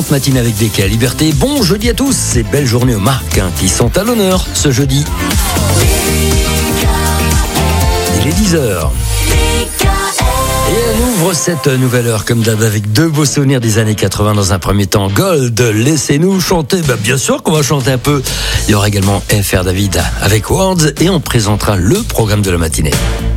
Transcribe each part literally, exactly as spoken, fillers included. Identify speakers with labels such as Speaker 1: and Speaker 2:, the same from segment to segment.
Speaker 1: excellente matinée avec D K Liberté. Bon jeudi à tous et belle journée aux marques hein, qui sont à l'honneur ce jeudi. Il est dix heures. Et on ouvre cette nouvelle heure comme d'hab avec deux beaux souvenirs des années quatre-vingts dans un premier temps. Gold, laissez-nous chanter. Bah, bien sûr qu'on va chanter un peu. Il y aura également F R David avec Words et on présentera le programme de la matinée.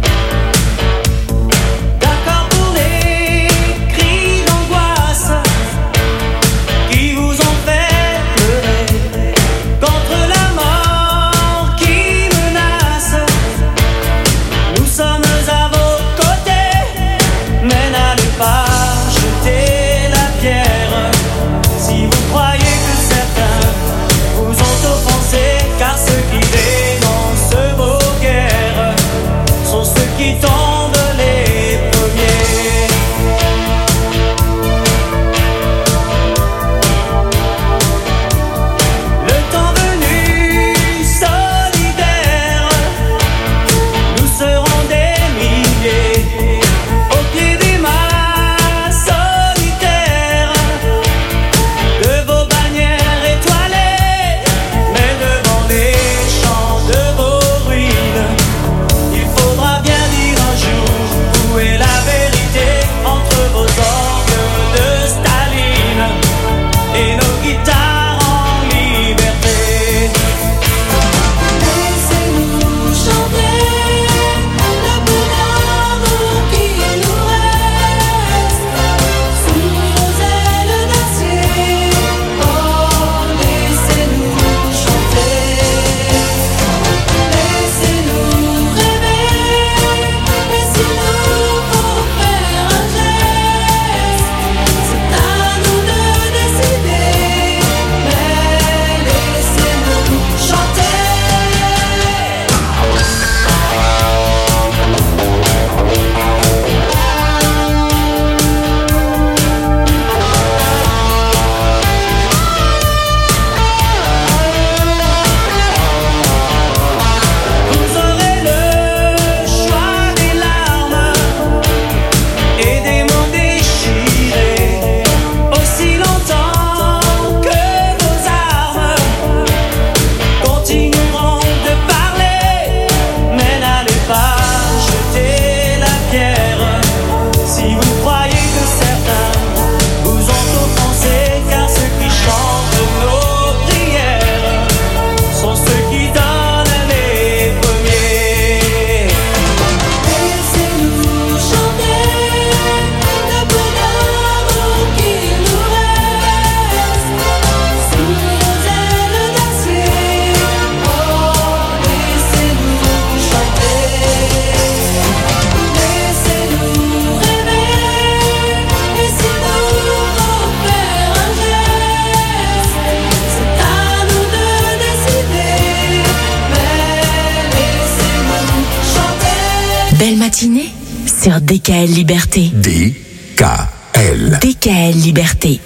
Speaker 2: Belle matinée sur D K L Liberté.
Speaker 3: D K L.
Speaker 2: D K L Liberté.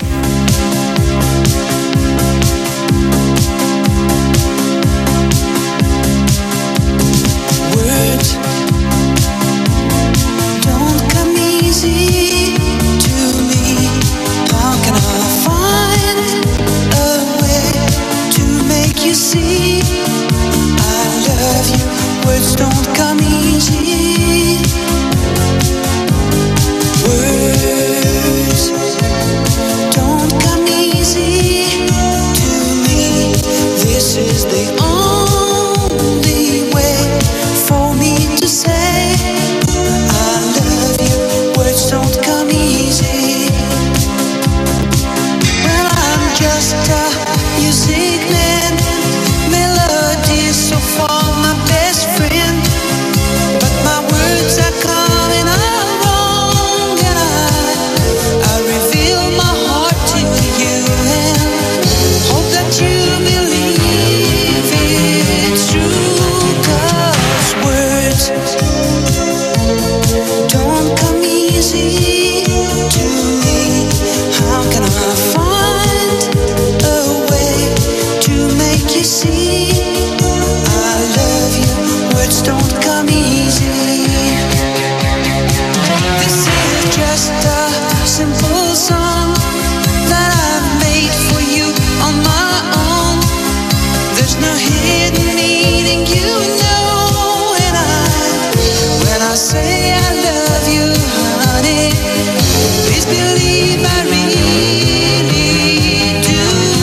Speaker 4: Don't say I love you, honey. Please believe I really do.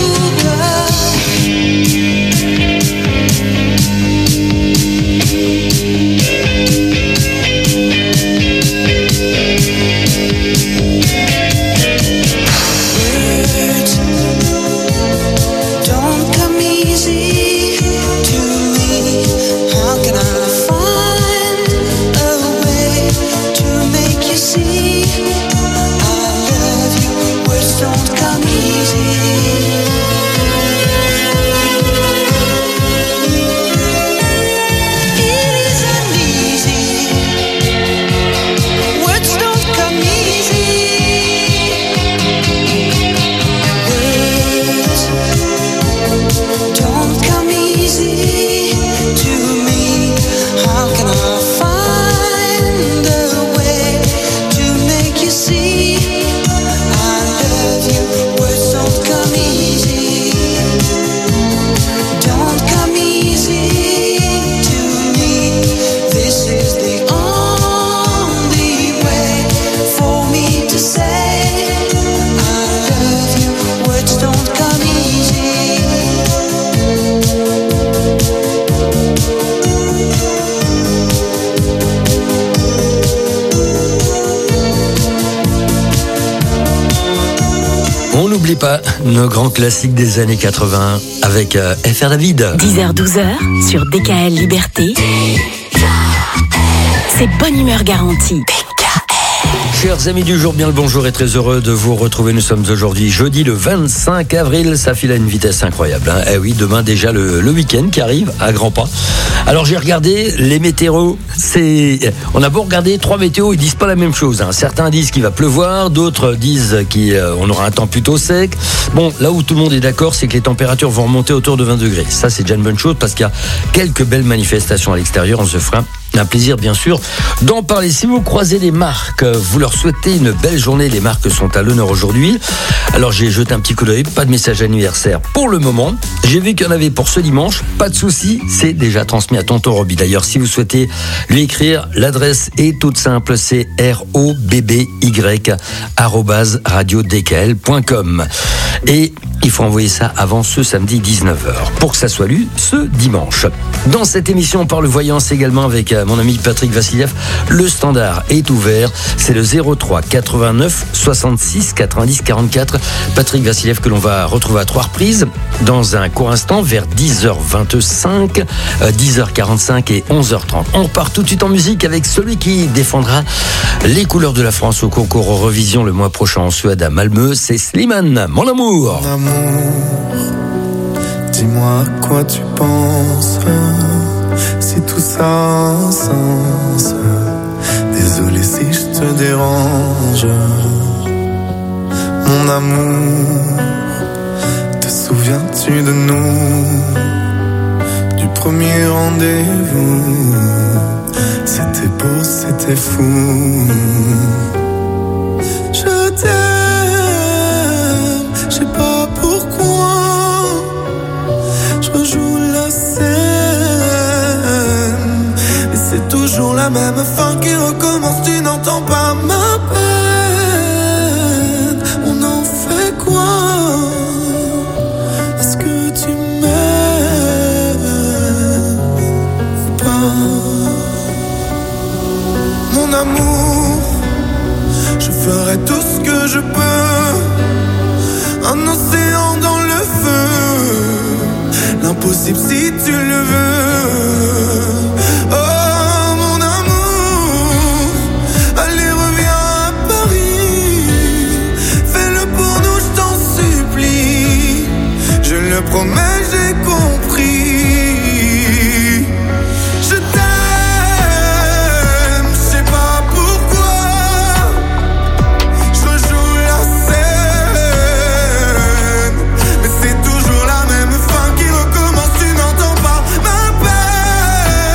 Speaker 4: Words don't come easy to me. How can I find a way to make you see I love you? Words don't come easy. It isn't easy. Words don't come easy. Words don't come easy to me. How can I find a way to make you see I love you? Words don't come easy. Don't come easy to me. This is the only way for me to say I love you. Words don't come easy.
Speaker 1: On n'oublie pas nos grands classiques des années quatre-vingts avec euh, F R David.
Speaker 2: dix heures douze heures sur D K L Liberté. C'est bonne humeur garantie.
Speaker 1: Chers amis du jour, bien le bonjour et très heureux de vous retrouver. Nous sommes aujourd'hui jeudi le vingt-cinq avril. Ça file à une vitesse incroyable. Hein. Eh oui, demain déjà le, le week-end qui arrive à grands pas. Alors j'ai regardé les météos. C'est, on a beau regarder trois météos, ils disent pas la même chose. Hein. Certains disent qu'il va pleuvoir, d'autres disent qu'on aura un temps plutôt sec. Bon, là où tout le monde est d'accord, c'est que les températures vont remonter autour de vingt degrés. Ça, c'est déjà une bonne chose parce qu'il y a quelques belles manifestations à l'extérieur. On se fera un plaisir, bien sûr, d'en parler. Si vous croisez les marques, vous leur souhaitez une belle journée. Les marques sont à l'honneur aujourd'hui. Alors, j'ai jeté un petit coup d'œil. Pas de message anniversaire pour le moment. J'ai vu qu'il y en avait pour ce dimanche. Pas de souci. C'est déjà transmis à tonton Roby. D'ailleurs, si vous souhaitez lui écrire, l'adresse est toute simple. C'est R O B B Y arobase radio D K L point com. Et il faut envoyer ça avant ce samedi dix-neuf heures pour que ça soit lu ce dimanche. Dans cette émission, on parle voyance également avec mon ami Patrick Vassiliev. Le standard est ouvert. C'est le zéro trois quatre-vingt-neuf soixante-six quatre-vingt-dix quarante-quatre. Patrick Vassiliev que l'on va retrouver à trois reprises dans un court instant vers dix heures vingt-cinq, dix heures quarante-cinq et onze heures trente. On repart tout de suite en musique avec celui qui défendra les couleurs de la France au concours Eurovision le mois prochain en Suède à Malmö. C'est Slimane, mon amour.
Speaker 5: Mon amour, dis-moi à quoi tu penses. Si tout ça a un sens. Désolé si je te dérange. Mon amour, te souviens-tu de nous? Du premier rendez-vous. C'était beau, c'était fou. Je t'aime, je sais pas pourquoi. Je rejoue la scène. C'est toujours la même fin qui recommence, tu n'entends pas ma peine. On en fait quoi? Est-ce que tu m'aimes ou pas? Mon amour, je ferai tout ce que je peux. Un océan dans le feu, l'impossible si tu le veux. Oh, je promets, j'ai compris. Je t'aime, je sais pas pourquoi. Je rejoue la scène, mais c'est toujours la même fin qui recommence. Tu n'entends pas ma peine.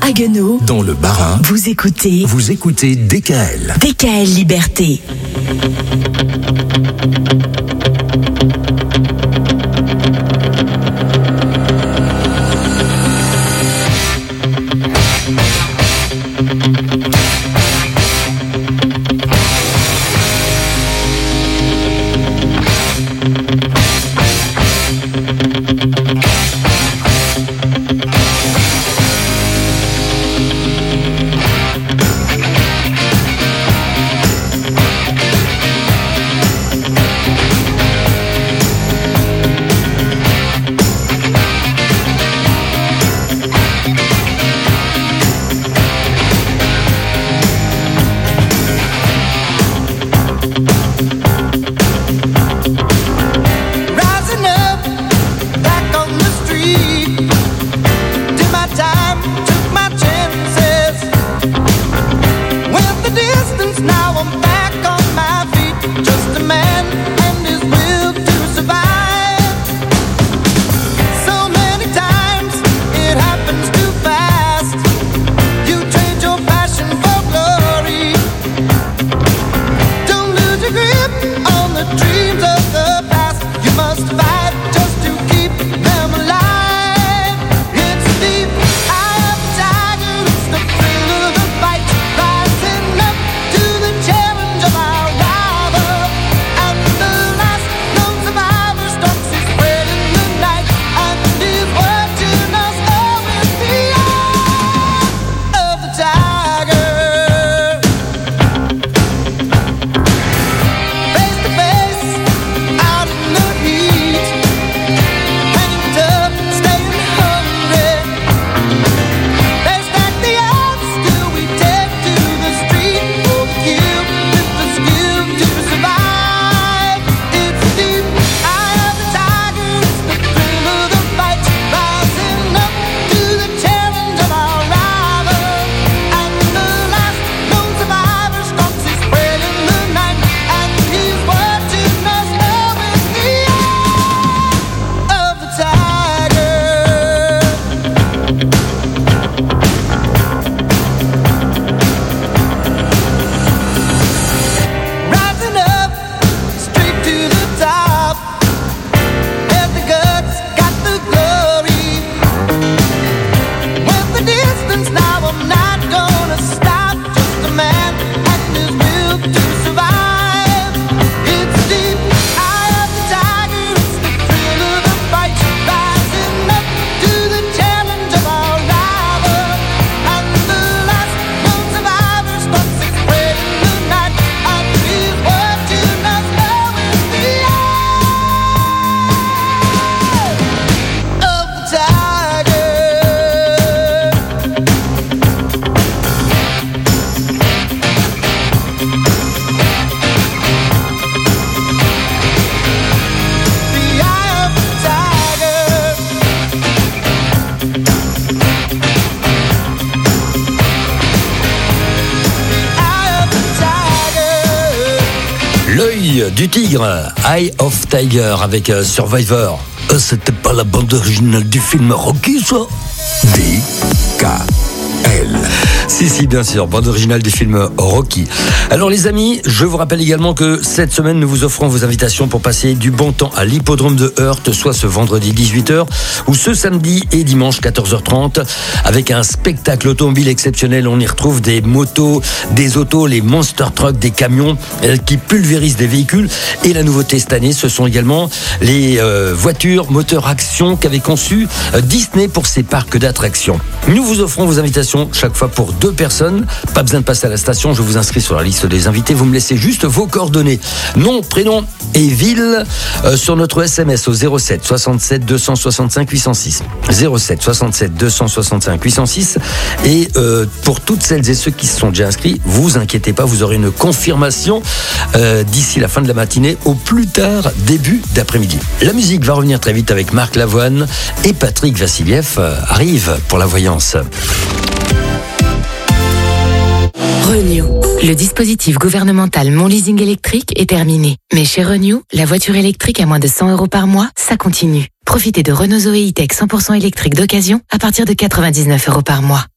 Speaker 2: Haguenau,
Speaker 3: Dans le Bas-Rhin,
Speaker 2: vous écoutez
Speaker 3: vous écoutez D K L.
Speaker 2: D K L Liberté.
Speaker 1: L'œil du tigre, Eye of Tiger avec euh, Survivor. Euh, c'était pas la bande originale du film Rocky, ça?
Speaker 3: D K L.
Speaker 1: Si, si, bien sûr, bande originale du film Rocky. Alors les amis, je vous rappelle également que cette semaine, nous vous offrons vos invitations pour passer du bon temps à l'hippodrome de Heurte, soit ce vendredi dix-huit heures ou ce samedi et dimanche quatorze heures trente, avec un spectacle automobile exceptionnel. On y retrouve des motos, des autos, les monster trucks, des camions euh, qui pulvérisent des véhicules. Et la nouveauté cette année, ce sont également les euh, voitures moteur action qu'avait conçu euh, Disney pour ses parcs d'attractions. Nous vous offrons vos invitations chaque fois pour deux personnes. Pas besoin de passer à la station, je vous inscris sur la liste des invités. Vous me laissez juste vos coordonnées, nom, prénom et ville euh, sur notre S M S au zéro sept soixante-sept deux cent soixante-cinq huit cent six. zéro sept soixante-sept deux cent soixante-cinq huit cent six. Et euh, pour toutes celles et ceux qui se sont déjà inscrits, vous inquiétez pas, vous aurez une confirmation euh, d'ici la fin de la matinée, au plus tard début d'après-midi. La musique va revenir très vite avec Marc Lavoine et Patrick Vassiliev euh, arrive pour la voyance.
Speaker 2: Renew. Le dispositif gouvernemental Mon Leasing électrique est terminé. Mais chez Renew, la voiture électrique à moins de cent euros par mois, ça continue. Profitez de Renault Zoé E-Tech cent pour cent électrique d'occasion à partir de quatre-vingt-dix-neuf euros par mois.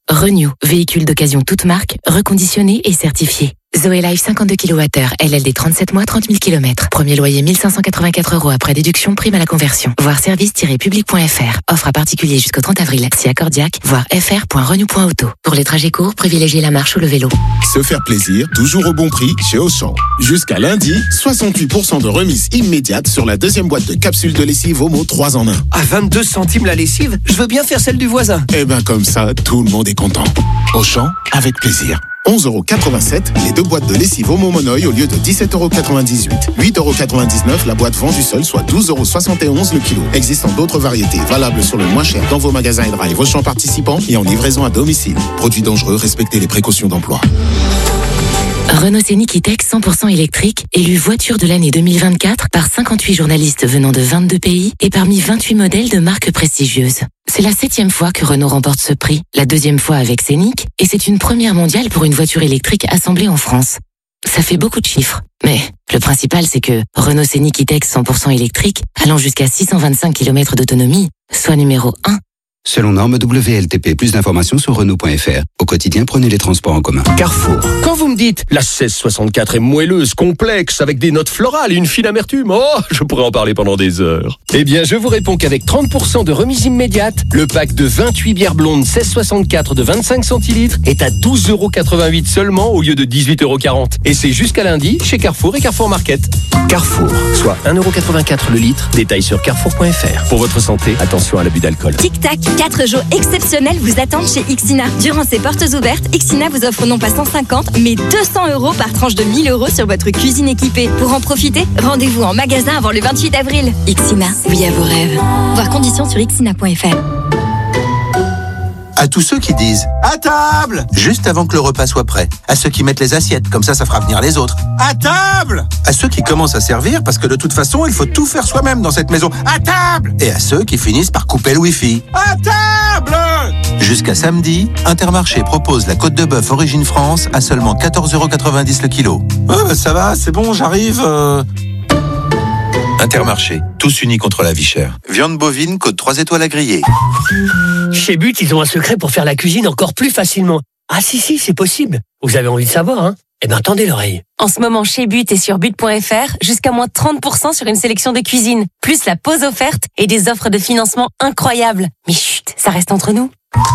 Speaker 2: Renew, véhicule d'occasion toute marque, reconditionné et certifié. Zoé Life cinquante-deux kilowattheures, L L D trente-sept mois, trente mille kilomètres. Premier loyer mille cinq cent quatre-vingt-quatre euros après déduction, prime à la conversion. Voir service tiret public point f r. Offre à particulier jusqu'au trente avril. Si accordiaque, voir f r point renew point auto. Pour les trajets courts, privilégiez la marche ou le vélo.
Speaker 6: Se faire plaisir, toujours au bon prix chez Auchan. Jusqu'à lundi, soixante-huit pour cent de remise immédiate sur la deuxième boîte de capsules de lessive Omo trois en un.
Speaker 7: À vingt-deux centimes la lessive, je veux bien faire celle du voisin.
Speaker 6: Eh ben comme ça, tout le monde est content. Auchan, avec plaisir. onze euros quatre-vingt-sept, les deux boîtes de lessive Omo Monoï au lieu de dix-sept euros quatre-vingt-dix-huit. huit euros quatre-vingt-dix-neuf, la boîte vendue seule, soit douze euros soixante et onze le kilo. Existant d'autres variétés, valables sur le moins cher dans vos magasins et drive Auchan participants et en livraison à domicile. Produits dangereux, respectez les précautions d'emploi.
Speaker 2: Renault Scénic E-Tech cent pour cent électrique, élu voiture de l'année deux mille vingt-quatre par cinquante-huit journalistes venant de vingt-deux pays et parmi vingt-huit modèles de marques prestigieuses. C'est la septième fois que Renault remporte ce prix, la deuxième fois avec Scénic, et c'est une première mondiale pour une voiture électrique assemblée en France. Ça fait beaucoup de chiffres, mais le principal c'est que Renault Scénic E-Tech cent pour cent électrique, allant jusqu'à six cent vingt-cinq kilomètres d'autonomie, soit numéro un.
Speaker 8: Selon norme W L T P, plus d'informations sur Renault point f r. Au quotidien, prenez les transports en commun.
Speaker 7: Carrefour. Quand vous me dites la seize soixante-quatre est moelleuse, complexe, avec des notes florales et une fine amertume, oh, je pourrais en parler pendant des heures. Eh bien, je vous réponds qu'avec trente pour cent de remise immédiate, le pack de vingt-huit bières blondes seize soixante-quatre de vingt-cinq centilitres est à douze euros quatre-vingt-huit seulement au lieu de dix-huit euros quarante. Et c'est jusqu'à lundi chez Carrefour et Carrefour Market. Carrefour, soit un euro quatre-vingt-quatre le litre. Détail sur carrefour point f r. Pour votre santé, attention à l'abus d'alcool.
Speaker 9: Tic-tac, quatre jours exceptionnels vous attendent chez Ixina. Durant ces portes ouvertes, Ixina vous offre non pas cent cinquante, mais deux cents euros par tranche de mille euros sur votre cuisine équipée. Pour en profiter, rendez-vous en magasin avant le vingt-huit avril. Ixina, oui à vos rêves. Voir conditions sur ixina point f r.
Speaker 10: À tous ceux qui disent « À table !» juste avant que le repas soit prêt. À ceux qui mettent les assiettes, comme ça, ça fera venir les autres. « À table !» À ceux qui commencent à servir, parce que de toute façon, il faut tout faire soi-même dans cette maison. « À table !» Et à ceux qui finissent par couper le wifi. « À table !» Jusqu'à samedi, Intermarché propose la côte de bœuf Origine France à seulement quatorze euros quatre-vingt-dix le kilo. Oh, ça va, c'est bon, j'arrive... Euh... Intermarché, tous unis contre la vie chère. Viande bovine, côte trois étoiles à griller.
Speaker 11: Chez But, ils ont un secret pour faire la cuisine encore plus facilement. Ah si, si, c'est possible. Vous avez envie de savoir, hein? Eh ben, tendez l'oreille.
Speaker 12: En ce moment, chez But et sur but point f r, jusqu'à moins trente pour cent sur une sélection de cuisine, plus la pause offerte et des offres de financement incroyables. Mais chut, ça reste entre nous.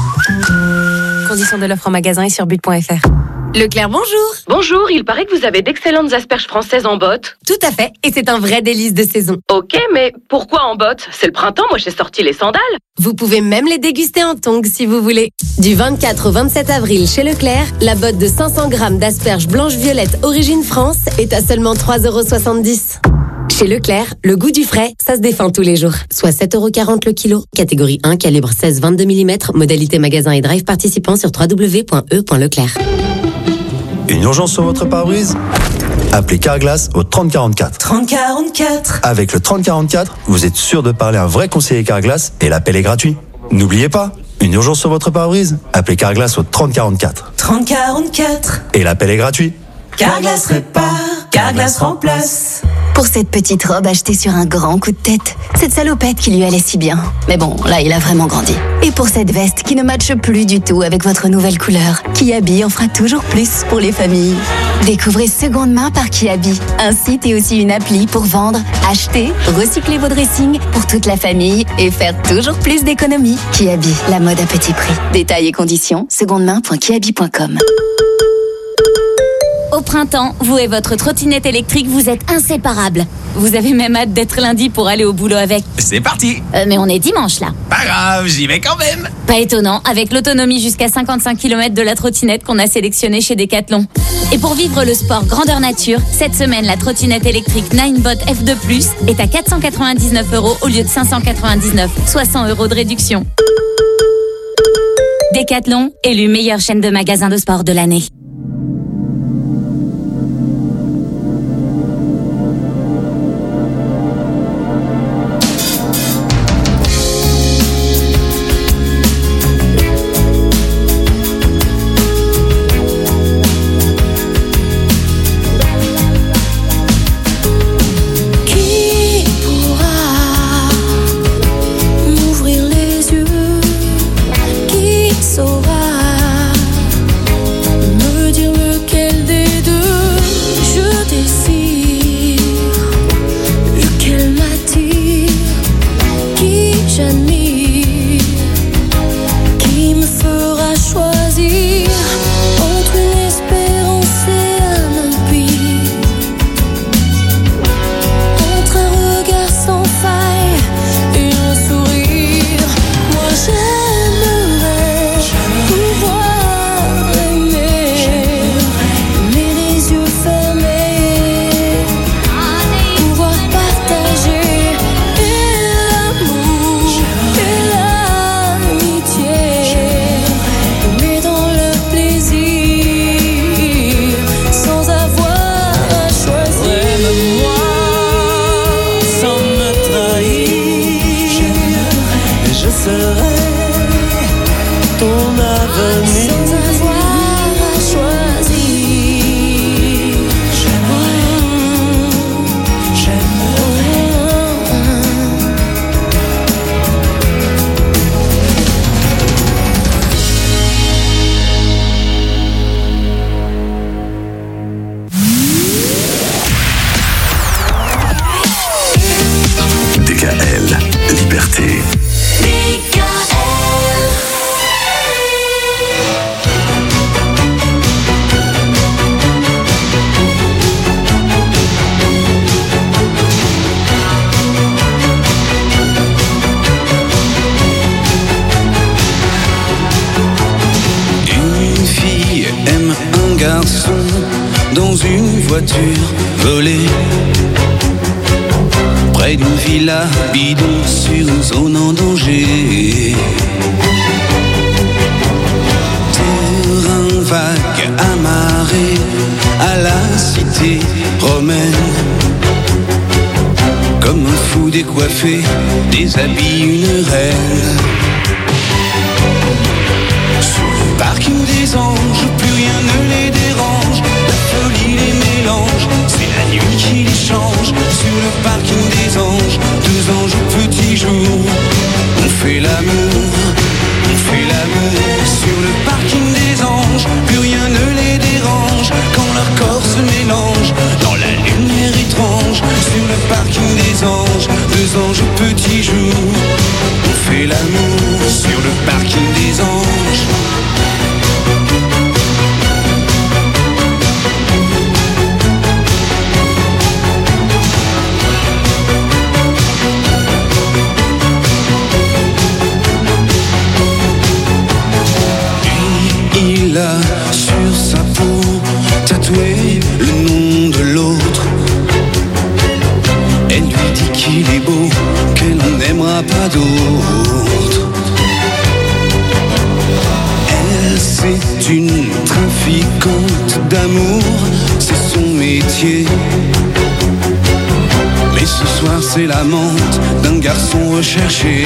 Speaker 12: Conditions de l'offre en magasin et sur but point f r.
Speaker 13: Leclerc, bonjour.
Speaker 14: Bonjour, il paraît que vous avez d'excellentes asperges françaises en botte.
Speaker 13: Tout à fait, et c'est un vrai délice de saison.
Speaker 14: Ok, mais pourquoi en botte? C'est le printemps, moi j'ai sorti les sandales.
Speaker 13: Vous pouvez même les déguster en tongs si vous voulez. Du vingt-quatre au vingt-sept avril chez Leclerc, la botte de cinq cents grammes d'asperges blanches-violettes Origine France est à seulement trois euros soixante-dix. Chez Leclerc, le goût du frais, ça se défend tous les jours. Soit sept euros quarante le kilo. Catégorie un, calibre seize vingt-deux millimètres. Modalité magasin et drive participant sur w w w point e point leclerc.
Speaker 15: Une urgence sur votre pare-brise? Appelez Carglass au trente quarante-quatre.
Speaker 4: trente quarante-quatre.
Speaker 15: Avec le trente quarante-quatre, vous êtes sûr de parler à un vrai conseiller Carglass et l'appel est gratuit. N'oubliez pas, une urgence sur votre pare-brise? Appelez Carglass au trente quarante-quatre.
Speaker 4: trente quarante-quatre.
Speaker 15: Et l'appel est gratuit.
Speaker 4: Carglass répare, Carglass remplace.
Speaker 16: Pour cette petite robe achetée sur un grand coup de tête, cette salopette qui lui allait si bien. Mais bon, là, il a vraiment grandi. Et pour cette veste qui ne matche plus du tout avec votre nouvelle couleur, Kiabi en fera toujours plus pour les familles. Découvrez Seconde Main par Kiabi, un site et aussi une appli pour vendre, acheter, recycler vos dressings pour toute la famille et faire toujours plus d'économies. Kiabi, la mode à petit prix. Détails et conditions, secondemain point kiabi point com.
Speaker 12: Au printemps, vous et votre trottinette électrique, vous êtes inséparables. Vous avez même hâte d'être lundi pour aller au boulot avec.
Speaker 17: C'est parti.
Speaker 12: Euh, mais on est dimanche là.
Speaker 17: Pas grave, j'y vais quand même.
Speaker 12: Pas étonnant, avec l'autonomie jusqu'à cinquante-cinq kilomètres de la trottinette qu'on a sélectionnée chez Decathlon. Et pour vivre le sport grandeur nature, cette semaine, la trottinette électrique Ninebot F deux plus est à quatre cent quatre-vingt-dix-neuf euros au lieu de cinq cent quatre-vingt-dix-neuf, soit cent euros de réduction. Decathlon, élu meilleure chaîne de magasins de sport de l'année.
Speaker 4: Saura ton avenir. Sans avoir choisi.
Speaker 3: D K L, Liberté.
Speaker 18: Une fille aime un garçon dans une voiture volée. Près d'une villa bidon sur une zone en danger. Terrain vague amarré à la cité romaine. Comme un fou décoiffé, déshabille une reine. Sur le parking des anges, plus rien ne les dérange. La folie les mélange, c'est la nuit qui les change. Sur le parking des anges, deux anges au petit jour. On fait l'amour, on fait l'amour. Sur le parking des anges, plus rien ne les dérange. Quand leur corps se mélange dans la lumière étrange. Sur le parking des anges, deux anges au petit jour. On fait l'amour sur le parking des anges. Il a sur sa peau tatoué le nom de l'autre. Elle lui dit qu'il est beau, qu'elle n'aimera pas d'autre. Elle, c'est une trafiquante d'amour, c'est son métier. Mais ce soir, c'est l'amante d'un garçon recherché.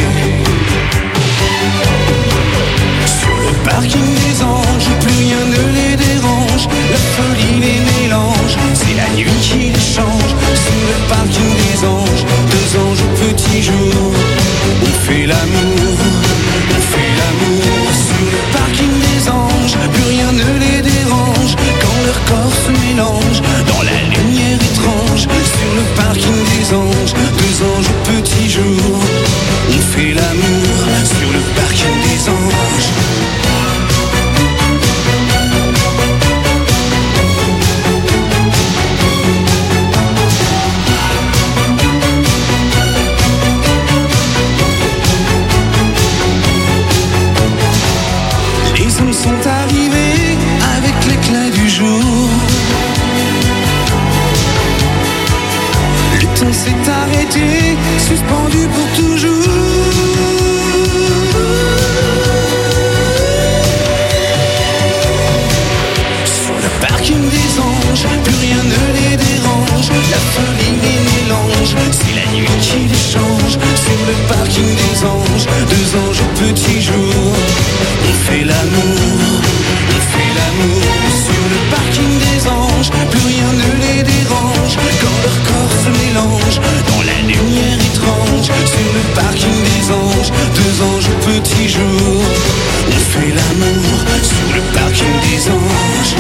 Speaker 18: Parking des anges, plus rien ne les dérange. La folie les mélange, c'est la nuit qui les change. Sur le parking des anges, deux anges au petit jour. On fait l'amour, on fait l'amour. Sur le parking des anges, plus rien ne les dérange. Quand leur corps se mélange dans la lumière étrange. Sur le parking des anges, deux anges au petit jour. On fait l'amour sur le parking des anges. Sont arrivés avec l'éclat du jour. Le temps s'est arrêté, suspendu pour toujours. Sur le parking des anges, plus rien ne les dérange. La folie les mélange, c'est la nuit qui les change. Sur le parking des anges, deux anges au petit jour. On fait l'amour, on fait l'amour. Sur le parking des anges, plus rien ne les dérange. Quand leur corps se mélange dans la lumière étrange. Sur le parking des anges, deux anges au petit jour. On fait l'amour sur le parking des anges.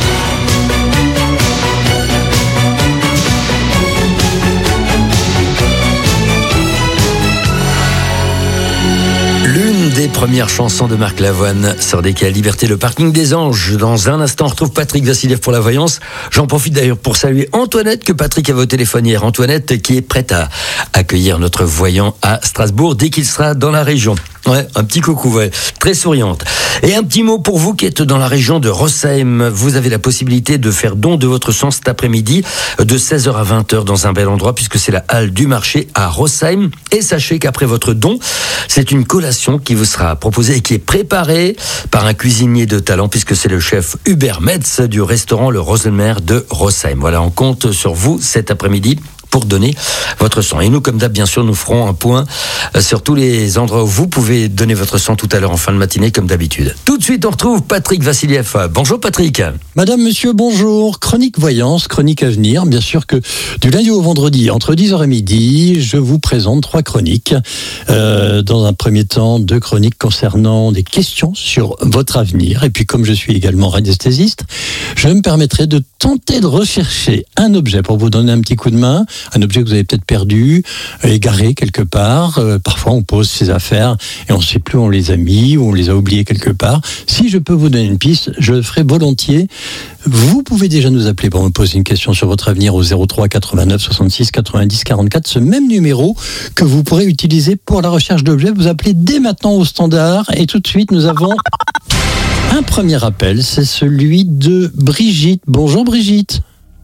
Speaker 1: L'une des premières chansons de Marc Lavoine sur D K L Liberté, le parking des anges. Dans un instant, on retrouve Patrick Vassiliev pour la voyance. J'en profite d'ailleurs pour saluer Antoinette, que Patrick avait au téléphone hier. Antoinette qui est prête à accueillir notre voyant à Strasbourg dès qu'il sera dans la région. Ouais, un petit coucou, ouais, très souriante. Et un petit mot pour vous qui êtes dans la région de Rossheim. Vous avez la possibilité de faire don de votre sang cet après-midi de seize heures à vingt heures dans un bel endroit puisque c'est la halle du marché à Rossheim. Et sachez qu'après votre don, c'est une collation qui vous sera proposée et qui est préparée par un cuisinier de talent puisque c'est le chef Hubert Metz du restaurant Le Rosenmer de Rossheim. Voilà, on compte sur vous cet après-midi pour donner votre son. Et nous, comme d'hab, bien sûr, nous ferons un point sur tous les endroits où vous pouvez donner votre son tout à l'heure en fin de matinée, comme d'habitude. Tout de suite, on retrouve Patrick Vassiliev. Bonjour Patrick.
Speaker 19: Madame, monsieur, bonjour. Chronique voyance, chronique à venir. Bien sûr que du lundi au vendredi, entre dix heures et midi, je vous présente trois chroniques. Euh, dans un premier temps, deux chroniques concernant des questions sur votre avenir. Et puis, comme je suis également radiesthésiste, je me permettrai de tenter de rechercher un objet pour vous donner un petit coup de main. Un objet que vous avez peut-être perdu, égaré quelque part. Euh, parfois, on pose ses affaires et on ne sait plus où on les a mis, ou on les a oubliés quelque part. Si je peux vous donner une piste, je le ferai volontiers. Vous pouvez déjà nous appeler pour me poser une question sur votre avenir au zéro trois quatre-vingt-neuf soixante-six quatre-vingt-dix quarante-quatre, ce même numéro que vous pourrez utiliser pour la recherche d'objets. Vous appelez dès maintenant au standard et tout de suite nous avons un premier appel, c'est celui de Brigitte. Bonjour Brigitte.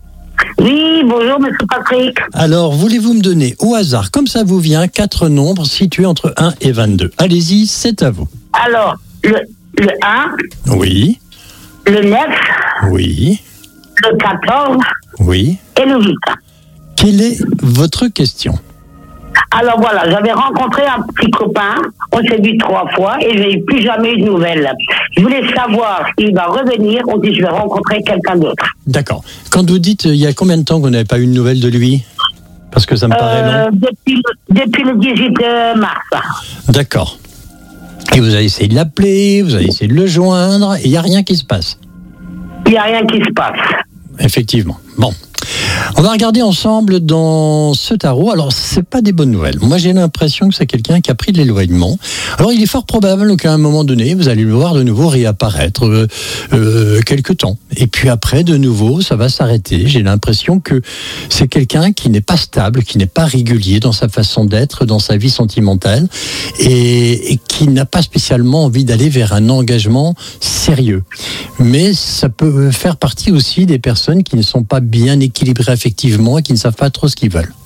Speaker 20: Oui, bonjour monsieur Patrick.
Speaker 19: Alors, voulez-vous me donner au hasard, comme ça vous vient, quatre nombres situés entre un et vingt-deux. Allez-y, c'est à vous.
Speaker 20: Alors, le, le un.
Speaker 19: Oui.
Speaker 20: Le neuf.
Speaker 19: Oui.
Speaker 20: Le quatorze.
Speaker 19: Oui.
Speaker 20: Et le huit.
Speaker 19: Quelle est votre question?
Speaker 20: Alors voilà, j'avais rencontré un petit copain, on s'est vu trois fois et je n'ai plus jamais eu de nouvelles. Je voulais savoir s'il va revenir ou si je vais rencontrer quelqu'un d'autre.
Speaker 19: D'accord. Quand vous dites, il y a combien de temps que vous n'avez pas eu de nouvelles de lui? Parce que ça me paraît
Speaker 20: euh,
Speaker 19: long.
Speaker 20: Depuis, depuis le dix-huit mars.
Speaker 19: D'accord. Et vous avez essayé de l'appeler, vous avez essayé de le joindre, et il n'y a rien qui se passe.
Speaker 20: Il n'y a rien qui se passe.
Speaker 19: Effectivement. Bon. On va regarder ensemble dans ce tarot. Alors, c'est pas des bonnes nouvelles. Moi, j'ai l'impression que c'est quelqu'un qui a pris de l'éloignement. Alors, il est fort probable qu'à un moment donné, vous allez le voir de nouveau réapparaître euh, euh, quelque temps. Et puis après, de nouveau, ça va s'arrêter. J'ai l'impression que c'est quelqu'un qui n'est pas stable, qui n'est pas régulier dans sa façon d'être, dans sa vie sentimentale, et, et qui n'a pas spécialement envie d'aller vers un engagement sérieux. Mais ça peut faire partie aussi des personnes qui ne sont pas bien équilibrées effectivement et qui ne savent pas trop ce qu'ils veulent.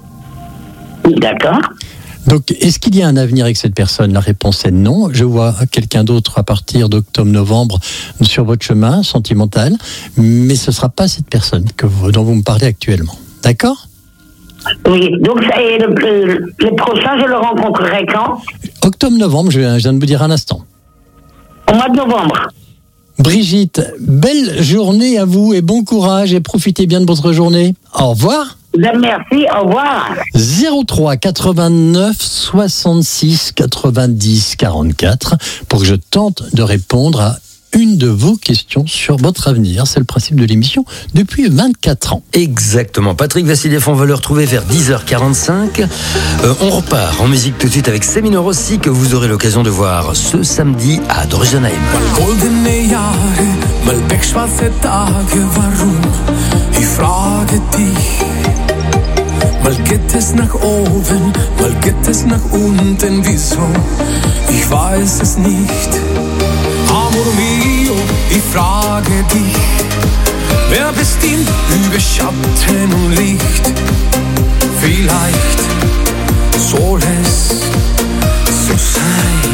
Speaker 20: D'accord.
Speaker 19: Donc, est-ce qu'il y a un avenir avec cette personne? La réponse est non. Je vois quelqu'un d'autre à partir d'octobre-novembre sur votre chemin sentimental, mais ce ne sera pas cette personne que vous, dont vous me parlez actuellement. D'accord?
Speaker 20: Oui, donc ça est le, le, le prochain, je le rencontrerai quand?
Speaker 19: Octobre-novembre, je viens, je viens de vous dire un instant.
Speaker 20: Au mois de novembre.
Speaker 19: Brigitte, belle journée à vous et bon courage et profitez bien de votre journée. Au revoir.
Speaker 20: Merci, au revoir.
Speaker 19: zéro trois quatre-vingt-neuf soixante-six quatre-vingt-dix quarante-quatre pour que je tente de répondre à une de vos questions sur votre avenir. C'est le principe de l'émission depuis vingt-quatre ans.
Speaker 1: Exactement. Patrick Vassiliev, on va le retrouver vers dix heures quarante-cinq. Euh, on repart en musique tout de suite avec Semino Rossi que vous aurez l'occasion de voir ce samedi à Drusenheim.
Speaker 18: Goldene Jahre, mal pechschwarze Tage, warum? Ich frage dich. Mal geht es nach oben, mal geht es nach unten, wieso? Ich weiß es nicht. Amor mio, ich frage dich, wer bestimmt über Schatten und Licht? Vielleicht soll es so sein.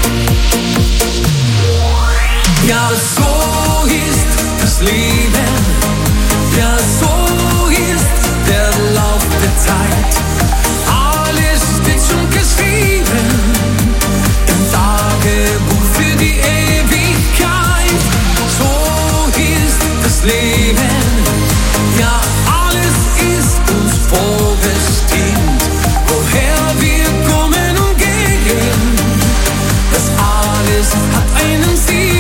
Speaker 18: Ja, so ist das Leben, ja, so ist der Lauf der Zeit. Alles steht schon geschrieben im Tagebuch für die Ewigkeit. So ist das Leben, ja, alles ist uns vorbestimmt. Woher wir kommen und gehen, das alles hat einen Sinn.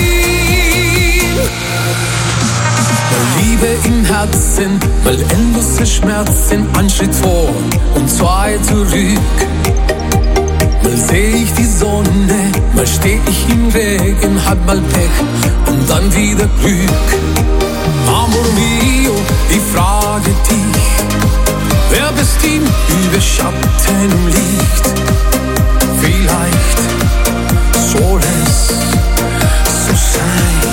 Speaker 18: Mal Liebe im Herzen, mal endlose Schmerzen, ein Schritt vor und zwei zurück. Mal seh ich die Sonne, mal steh ich im Regen, hab mal Pech und dann wieder Glück. Amor mio, ich frage dich, wer bestimmt über Schatten und Licht? Vielleicht soll es so sein.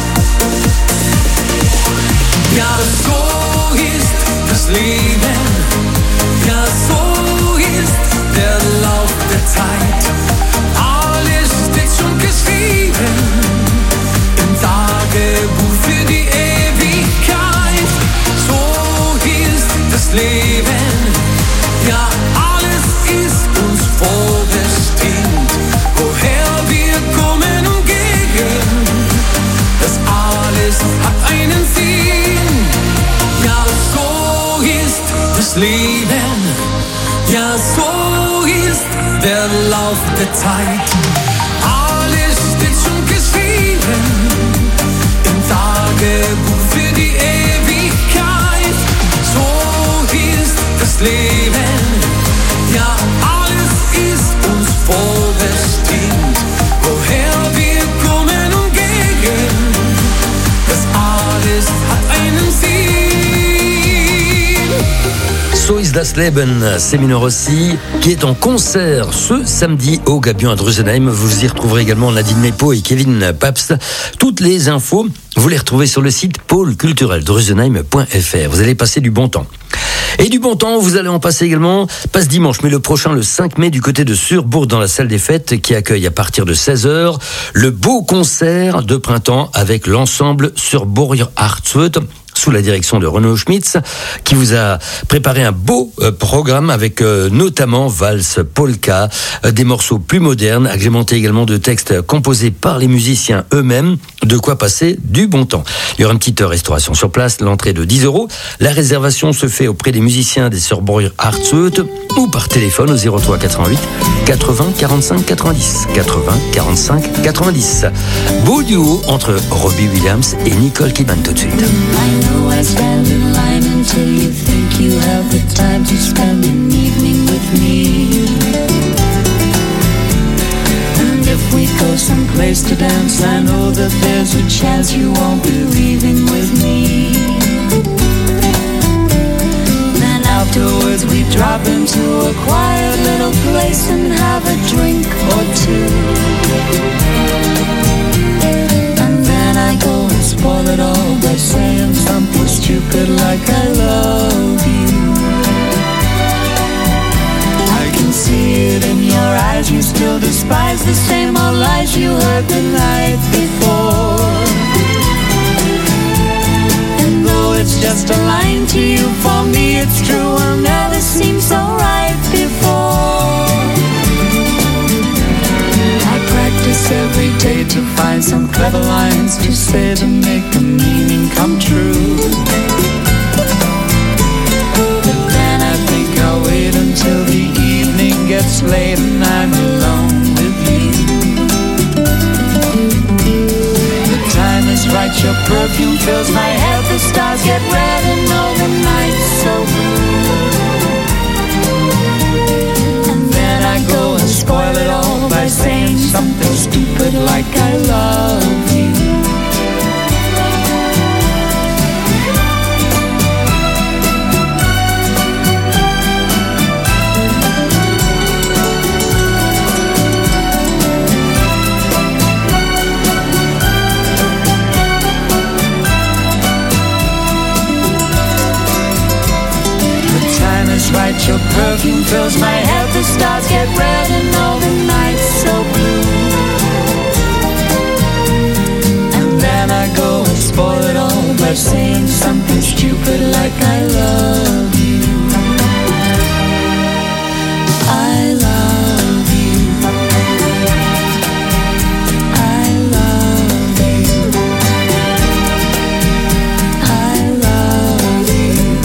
Speaker 18: Ja, so ist das Leben, ja, so ist der Lauf der Zeit. Alles steht schon geschrieben im Tagebuch für die Ewigkeit. So ist das Leben. Leben. Ja, so ist der Lauf der Zeit. Alles steht schon geschrieben im Tagebuch für die Ewigkeit. So ist das Leben. Ja, alles ist uns vorbestimmt. Woher wir kommen und gehen, das alles hat einen Sinn.
Speaker 1: So ist das Leben, Semino Rossi, qui est en concert ce samedi au Gabion à Drusenheim. Vous y retrouverez également Nadine Mepo et Kevin Pabst. Toutes les infos, vous les retrouvez sur le site pôle culturel drusenheim point f r. Vous allez passer du bon temps. Et du bon temps, vous allez en passer également, pas ce dimanche, mais le prochain, le cinq mai, du côté de Surbourg, dans la salle des fêtes, qui accueille à partir de seize heures le beau concert de printemps avec l'ensemble Surbourg Artswet, sous la direction de Renaud Schmitz, qui vous a préparé un beau euh, programme avec euh, notamment valse, polka, euh, des morceaux plus modernes, agrémentés également de textes composés par les musiciens eux-mêmes, de quoi passer du bon temps. Il y aura une petite restauration sur place, l'entrée de dix euros. La réservation se fait auprès des musiciens des Surbourg Artswet ou par téléphone au zéro trois quatre-vingt-huit quatre-vingts quarante-cinq quatre-vingt-dix. quatre-vingts quarante-cinq quatre-vingt-dix. Beau duo entre Robbie Williams et Nicole Kidman tout de suite.
Speaker 4: I stand in line until you think you have the time to spend an evening with me. And if we go someplace to dance, I know that there's a chance you won't be leaving with me. Then afterwards we drop into a quiet little place and have a drink or two. I go and spoil it all by saying something stupid like I love you. I can see it in your eyes, you still despise the same old lies you heard the night before. And though it's just a line to you, for me it's true, I'll never seem so right before. Every day to find some clever lines to say to make the meaning come true. But then I think I'll wait until the evening gets late and I'm alone with you. The time is right, your perfume fills my head, the stars get red and all the nights so blue. And then I go and spoil it all by saying something stupid like I love you. The time is right, your perfume fills my head, the stars get red and all the nights so blue. I go and spoil it all by saying something stupid like I love you. I love you. I love you. I love you.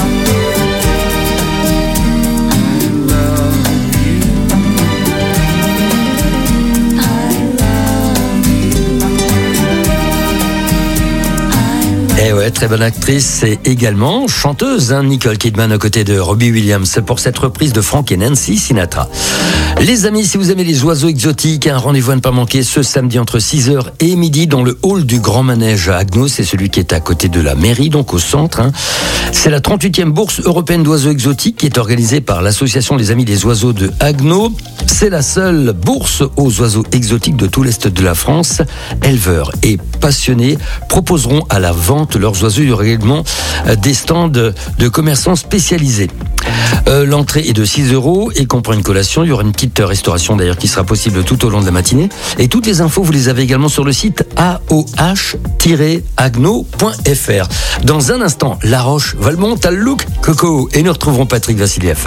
Speaker 1: Eh ouais, très bonne actrice et également chanteuse, hein, Nicole Kidman aux côtés de Robbie Williams pour cette reprise de Frank et Nancy Sinatra. Les amis, si vous aimez les oiseaux exotiques, un rendez-vous à ne pas manquer ce samedi entre six heures et midi dans le hall du Grand Manège à Agno. C'est celui qui est à côté de la mairie, donc au centre. Hein. C'est la trente-huitième bourse européenne d'oiseaux exotiques qui est organisée par l'association des Amis des Oiseaux de Agno. C'est la seule bourse aux oiseaux exotiques de tout l'Est de la France. Éleveurs et passionnés proposeront à la vente leurs oiseaux. Il y aura également des stands de commerçants spécialisés. Euh, l'entrée est de six euros et comprend une collation. Il y aura une petite restauration d'ailleurs qui sera possible tout au long de la matinée. Et toutes les infos, vous les avez également sur le site a o h tiret agno point f r. Dans un instant, La Roche, Valmont, Tallouk, Coco et nous retrouverons Patrick Vassiliev.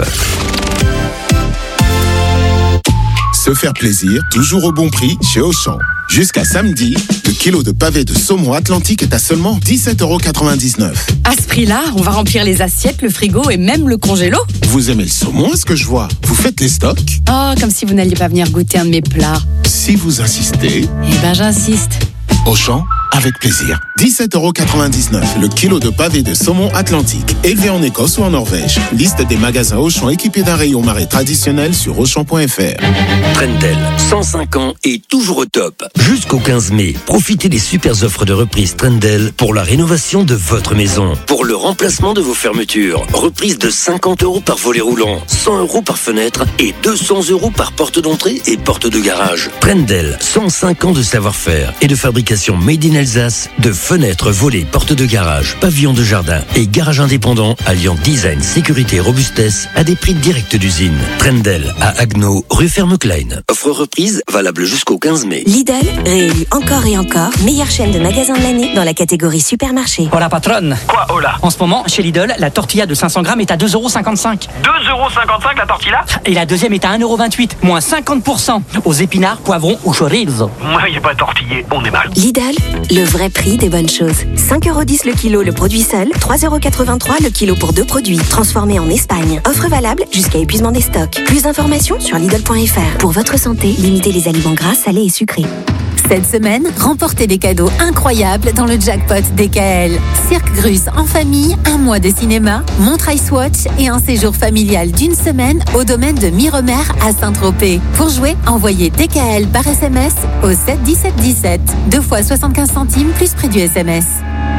Speaker 6: Se faire plaisir, toujours au bon prix chez Auchan. Jusqu'à samedi, le kilo de pavé de saumon Atlantique est à seulement dix-sept euros quatre-vingt-dix-neuf.
Speaker 21: À ce prix-là, on va remplir les assiettes, le frigo et même le congélo.
Speaker 6: Vous aimez le saumon, est-ce que je vois? Vous faites les stocks?
Speaker 21: Oh, comme si vous n'alliez pas venir goûter un de mes plats.
Speaker 6: Si vous insistez...
Speaker 21: Eh ben, j'insiste.
Speaker 6: Auchan, avec plaisir. dix-sept euros quatre-vingt-dix-neuf le kilo de pavé de saumon Atlantique, élevé en Écosse ou en Norvège. Liste des magasins Auchan équipés d'un rayon marée traditionnel sur auchan point f r.
Speaker 1: Trendel, cent cinq ans et toujours au top. Jusqu'au quinze mai, profitez des super offres de reprise Trendel pour la rénovation de votre maison. Pour le remplacement de vos fermetures, reprise de cinquante euros par volet roulant, cent euros par fenêtre et deux cents euros par porte d'entrée et porte de garage. Trendel, cent cinq ans de savoir-faire et de fabrication made in Alsace de fenêtres, volets, portes de garage, pavillons de jardin et garage indépendant alliant design, sécurité et robustesse à des prix directs d'usine. Trendel à Agno, rue Ferme-Klein. Offre reprise valable jusqu'au quinze mai.
Speaker 22: Lidl, réélu encore et encore, meilleure chaîne de magasins de l'année dans la catégorie supermarché.
Speaker 23: Oh la patronne.
Speaker 17: Quoi, oh là?
Speaker 23: En ce moment, chez Lidl, la tortilla de cinq cents grammes est à deux euros cinquante-cinq.
Speaker 17: deux euros cinquante-cinq la tortilla?
Speaker 23: Et la deuxième est à un euro vingt-huit, moins cinquante pour cent. Aux épinards, poivrons ou chorizo.
Speaker 17: Moi, il n'y a pas tortillé, on est mal.
Speaker 22: Lidl, le vrai prix des bonnes choses. cinq euros dix le kilo le produit seul, trois euros quatre-vingt-trois le kilo pour deux produits, transformés en Espagne. Offre valable jusqu'à épuisement des stocks. Plus d'informations sur Lidl point f r. Pour votre santé, limitez les aliments gras, salés et sucrés.
Speaker 24: Cette semaine, remportez des cadeaux incroyables dans le jackpot D K L. Cirque Grus en famille, un mois de cinéma, montre Ice Watch et un séjour familial d'une semaine au domaine de Miremer à Saint-Tropez. Pour jouer, envoyez D K L par S M S au sept dix-sept dix-sept. Deux fois soixante-quinze centimes plus prix du S M S.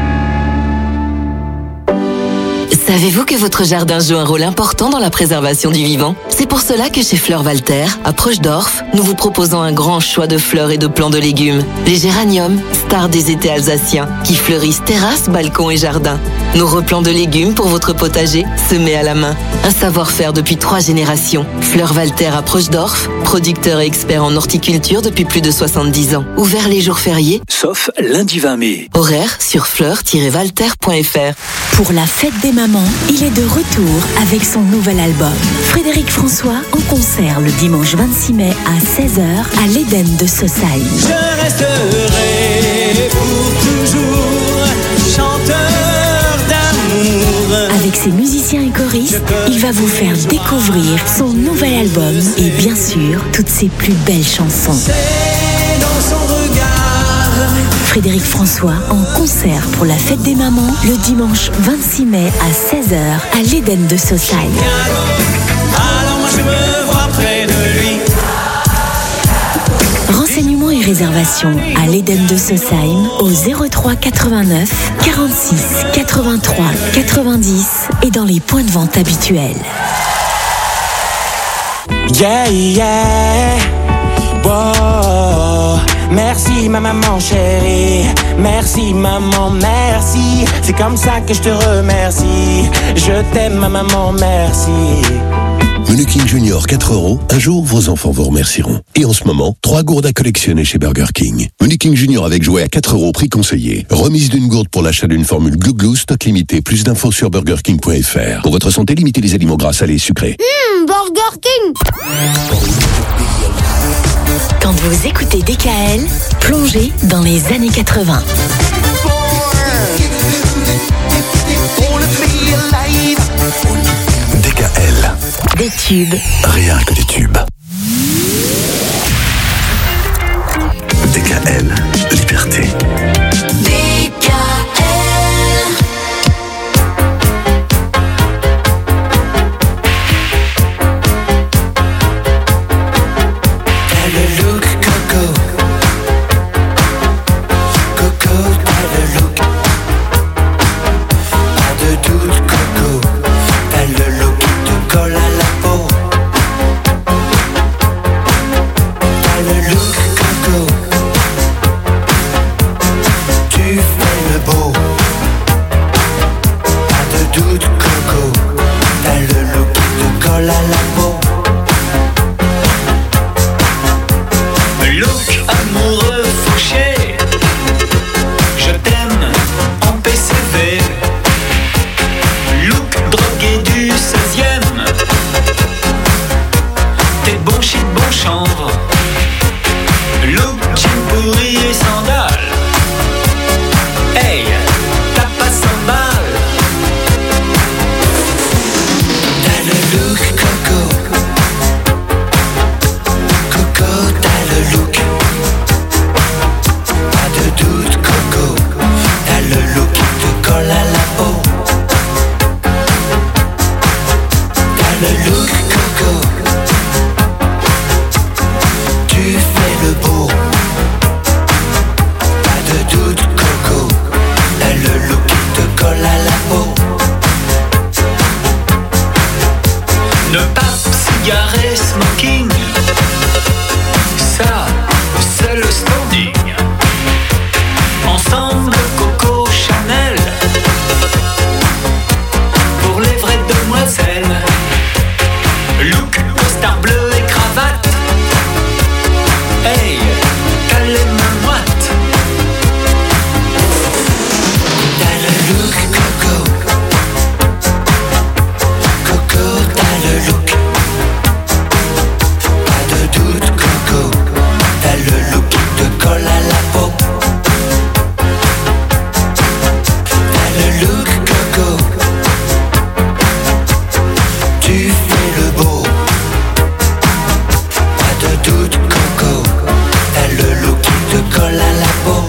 Speaker 2: Savez-vous que votre jardin joue un rôle important dans la préservation du vivant? C'est pour cela que chez Fleurs Walter, à Proche-d'Orf, nous vous proposons un grand choix de fleurs et de plants de légumes. Les géraniums, stars des étés alsaciens, qui fleurissent terrasses, balcons et jardins. Nos replants de légumes pour votre potager, semés à la main. Un savoir-faire depuis trois générations. Fleurs Walter à Proche-d'Orf, producteur et expert en horticulture depuis plus de soixante-dix ans. Ouvert les jours fériés,
Speaker 17: sauf lundi vingt mai.
Speaker 2: Horaire sur fleur tiret walter point f r.
Speaker 25: Pour la fête des mamans, il est de retour avec son nouvel album. Frédéric François en concert le dimanche vingt-six mai à seize heures à l'Éden de Saussailles.
Speaker 18: Je resterai pour toujours chanteur d'amour.
Speaker 25: Avec ses musiciens et choristes, il va vous faire découvrir son nouvel album et bien sûr toutes ses plus belles chansons.
Speaker 18: C'est dans son regard.
Speaker 25: Frédéric François en concert pour la fête des mamans le dimanche vingt-six mai à seize heures à l'Éden de Saussailles.
Speaker 18: Alors moi je me vois près de lui.
Speaker 25: Renseignements et réservations à l'Éden de Saussailles au zéro trois quatre-vingt-neuf quarante-six quatre-vingt-trois quatre-vingt-dix et dans les points de vente habituels.
Speaker 18: Yeah, yeah. Wow. Merci ma maman chérie, merci maman, merci. C'est comme ça que je te remercie. Je t'aime ma maman, merci.
Speaker 26: Menu King Junior quatre euros, un jour vos enfants vous remercieront. Et en ce moment, trois gourdes à collectionner chez Burger King. Menu King Junior avec jouet à quatre euros, prix conseillé. Remise d'une gourde pour l'achat d'une formule Glouglou, stock limité. Plus d'infos sur burger king point f r. Pour votre santé, limitez les aliments gras, salés et sucrés.
Speaker 25: Mmh, Burger King. Quand vous écoutez D K L, plongez dans les années quatre-vingts.
Speaker 3: D K L.
Speaker 25: Des tubes.
Speaker 3: Rien que des tubes. D K L, liberté.
Speaker 4: D K L.
Speaker 18: T'as le look coco. Coco, t'as le look. Pas de doute coco. T'as le look qui te colle à la peau. T'as le look coco. Tu fais le beau. Pas de doute coco. T'as le look qui te colle à la peau. Look amoureux fauché. Je t'aime en P C V. Look drogué du seizième. T'es bon shit, bon chanvre. Look jean pourri et sandales. T'as le look coco. Tu fais le beau. Pas de doute coco. T'as le look qui te colle à la peau. Ne pas cigarette, smoking. Ça, c'est le standing. Ensemble, Coco Chanel. Pour les vraies demoiselles. Look, costard bleu et cravate. Hey, t'as les mains moites. T'as le look Coco. Coco, t'as le look. Pas de doute Coco. T'as le look qui te colle à la peau. T'as le look Coco. Tu fais le beau. Pas de doute Coco. T'as le look qui te colle à la peau.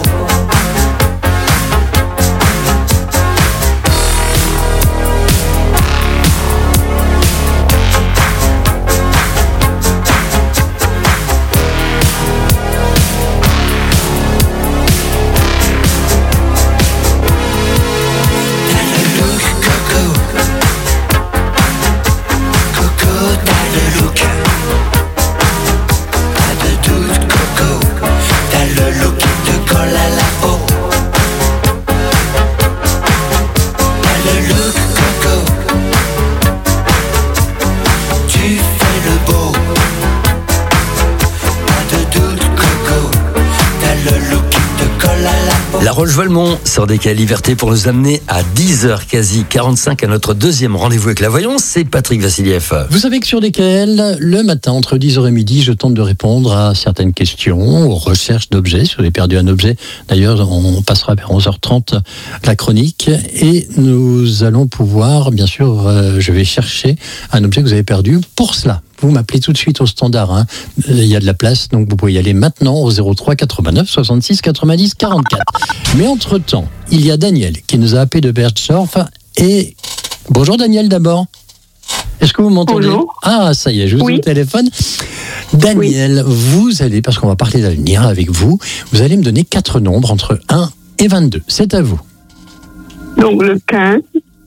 Speaker 1: La Roche-Volmont sort des cas Liberté pour nous amener à dix heures quasi quarante-cinq à notre deuxième rendez-vous avec la voyance. C'est Patrick Vassiliev.
Speaker 19: Vous savez que sur D K L, le matin, entre dix heures et midi, je tente de répondre à certaines questions, aux recherches d'objets. Si vous avez perdu un objet, d'ailleurs, on passera vers onze heures trente la chronique. Et nous allons pouvoir, bien sûr, euh, je vais chercher un objet que vous avez perdu. Pour cela, vous m'appelez tout de suite au standard. Hein. Il y a de la place, donc vous pouvez y aller maintenant au zéro trois quatre-vingt-neuf soixante-six quatre-vingt-dix quarante-quatre. Mais entre-temps, il y a Daniel qui nous a appelé de Bergedorf. Et bonjour Daniel d'abord. Est-ce que vous m'entendez?
Speaker 5: Bonjour.
Speaker 19: Ah, ça y est, je vous ai
Speaker 5: Oui.
Speaker 19: au téléphone. Daniel, oui. Vous allez, parce qu'on va parler d'avenir avec vous, vous allez me donner quatre nombres entre un et vingt-deux. C'est à vous.
Speaker 5: Donc le quinze,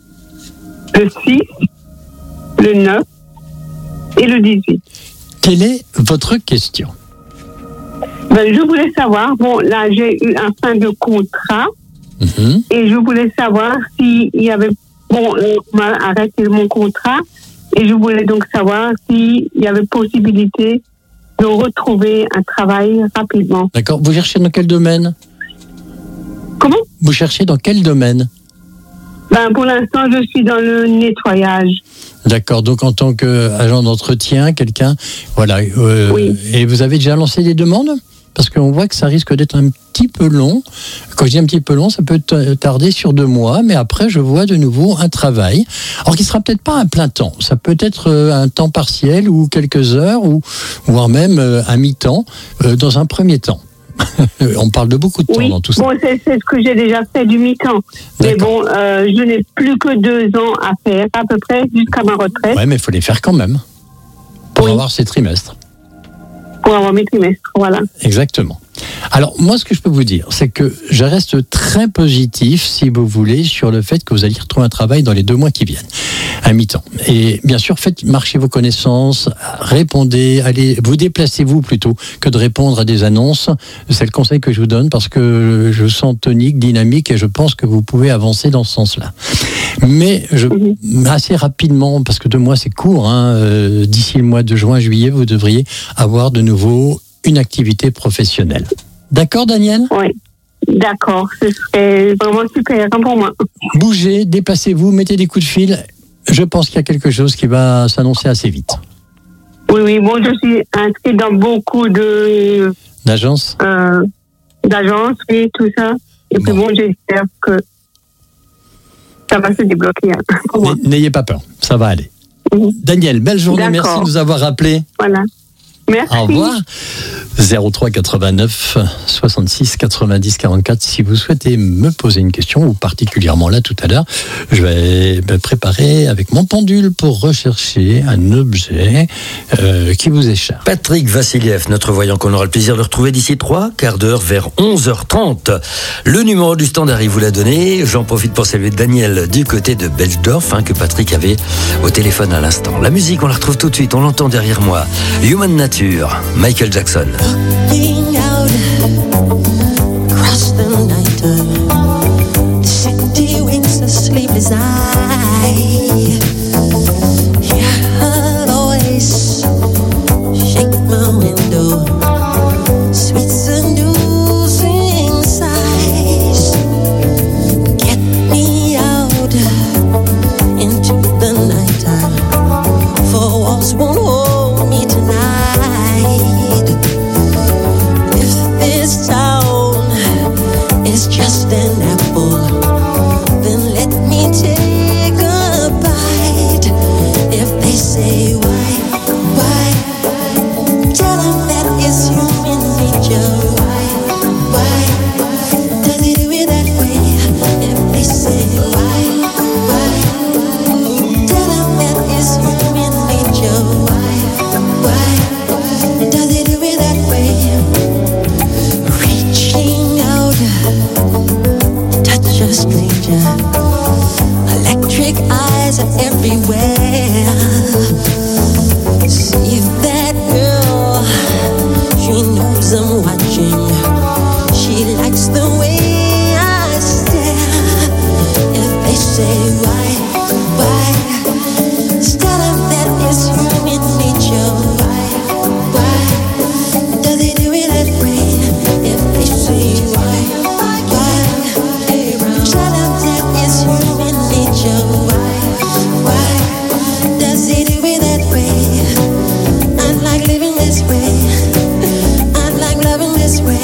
Speaker 5: le six, le neuf et le dix-huit.
Speaker 19: Quelle est votre question?
Speaker 5: Ben, je voulais savoir, bon, là, j'ai eu un fin de contrat
Speaker 19: mmh.
Speaker 5: et je voulais savoir s'il y avait, bon, on m'a arrêté mon contrat et je voulais donc savoir s'il y avait possibilité de retrouver un travail rapidement.
Speaker 19: D'accord. Vous cherchez dans quel domaine?
Speaker 5: Comment?
Speaker 19: Vous cherchez dans quel domaine?
Speaker 5: Ben, pour l'instant, je suis dans le nettoyage.
Speaker 19: D'accord, donc en tant qu'agent d'entretien, quelqu'un, voilà. Euh,
Speaker 5: oui.
Speaker 19: Et vous avez déjà lancé des demandes? Parce qu'on voit que ça risque d'être un petit peu long. Quand je dis un petit peu long, ça peut tarder sur deux mois, mais après, je vois de nouveau un travail. Alors, qui sera peut-être pas un plein temps. Ça peut être un temps partiel ou quelques heures, ou voire même un mi-temps, euh, dans un premier temps. On parle de beaucoup de temps
Speaker 5: oui.
Speaker 19: dans tout ça.
Speaker 5: Bon, c'est, c'est ce que j'ai déjà fait du mi-temps. Mais bon, euh, je n'ai plus que deux ans à faire, à peu près, jusqu'à ma retraite.
Speaker 19: Oui, mais il faut les faire quand même. Pour oui. avoir ces trimestres.
Speaker 5: Pour avoir mes trimestres, voilà.
Speaker 19: Exactement. Alors, moi, ce que je peux vous dire, c'est que je reste très positif, si vous voulez, sur le fait que vous allez retrouver un travail dans les deux mois qui viennent, à mi-temps. Et bien sûr, faites marcher vos connaissances, répondez, allez, vous déplacez-vous plutôt que de répondre à des annonces. C'est le conseil que je vous donne parce que je vous sens tonique, dynamique et je pense que vous pouvez avancer dans ce sens-là. Mais je, assez rapidement, parce que deux mois c'est court, hein, euh, d'ici le mois de juin, juillet, vous devriez avoir de nouveau une activité professionnelle. D'accord, Daniel?
Speaker 5: Oui, d'accord. Ce serait vraiment super pour moi.
Speaker 19: Bougez, déplacez-vous, mettez des coups de fil. Je pense qu'il y a quelque chose qui va s'annoncer assez vite.
Speaker 5: Oui, oui. Bon, je suis inscrite dans beaucoup de...
Speaker 19: D'agences
Speaker 5: euh, D'agences, oui, tout ça. Et puis bon, bon j'espère que ça va se débloquer. Hein, pour moi.
Speaker 19: N'ayez pas peur, ça va aller. Mmh. Daniel, belle journée,
Speaker 5: d'accord.
Speaker 19: Merci de nous avoir rappelés.
Speaker 5: Voilà. Merci.
Speaker 19: Au revoir. zéro trois quatre-vingt-neuf soixante-six quatre-vingt-dix quarante-quatre. Si vous souhaitez me poser une question, ou particulièrement là tout à l'heure, je vais me préparer avec mon pendule pour rechercher un objet euh, qui vous échappe.
Speaker 1: Patrick Vassiliev, notre voyant qu'on aura le plaisir de retrouver d'ici trois quarts d'heure vers onze heures trente. Le numéro du standard, il vous l'a donné. J'en profite pour saluer Daniel du côté de Belgedorf, hein, que Patrick avait au téléphone à l'instant. La musique, on la retrouve tout de suite, on l'entend derrière moi. Human Nature, Michael Jackson.
Speaker 4: Looking out across the night time, the city winks a sleepless eye. Hear her voice shake my window, sweet seducing sighs. Get me out into the night time, for walls won't hold me tonight. This town is just an apple, then let me take a bite. If they say why, why, tell them that it's human nature. Why, why, does he do it that way? If they say why, why, tell them that it's human nature. Why, why, does he do it that way? Reaching out, touch a stranger. Electric eyes are everywhere. See that girl, she knows I'm watching. She likes the way I stare. If they say why, why, tell them that it's human nature. Why, why, does he do it that way? If they say why, why, tell them that it's human nature. Why, why, does he do it that way? I like living this way. I like loving this way.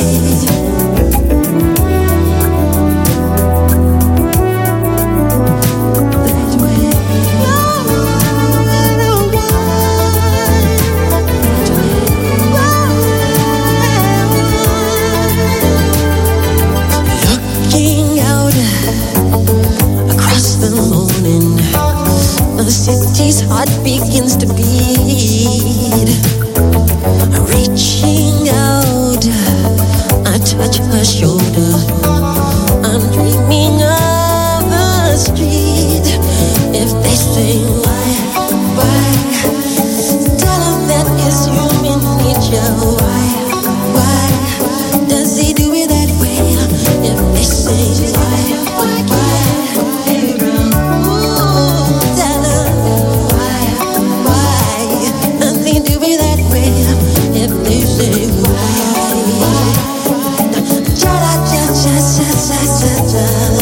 Speaker 4: Looking out across the morning, the city's heart begins to beat. Reaching out, I touch her shoulder. I'm dreaming of a street. If they say why, why, tell them that it's human nature. Why, why, does he do it that way? If they say why, why, ooh, tell them why, why, does he do it that way? If they say why, cha cha cha cha cha cha cha,